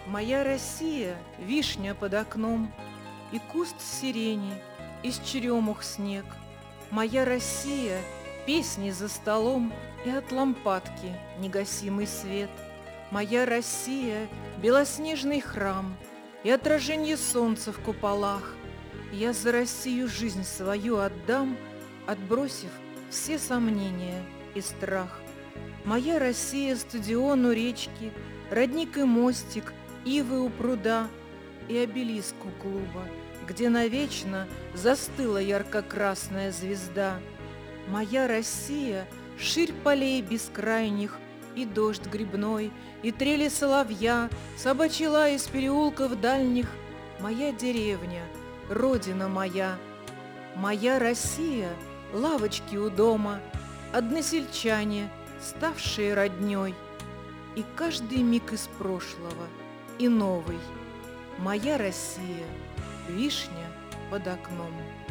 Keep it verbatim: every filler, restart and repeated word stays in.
Моя Россия — вишня под окном, и куст сирени, из черемух снег. Моя Россия — песни за столом и от лампадки негасимый свет. Моя Россия — белоснежный храм и отражение солнца в куполах. Я за Россию жизнь свою отдам, отбросив все сомнения и страх. Моя Россия — стадион у речки, родник и мостик, ивы у пруда и обелиск у клуба, где навечно застыла ярко-красная звезда. Моя Россия — ширь полей бескрайних, и дождь грибной, и трели соловья, собачий лай из переулков дальних. Моя деревня, родина моя. Моя Россия — лавочки у дома, односельчане, ставшие роднёй, и каждый миг из прошлого, и новый. Моя Россия — вишня под окном.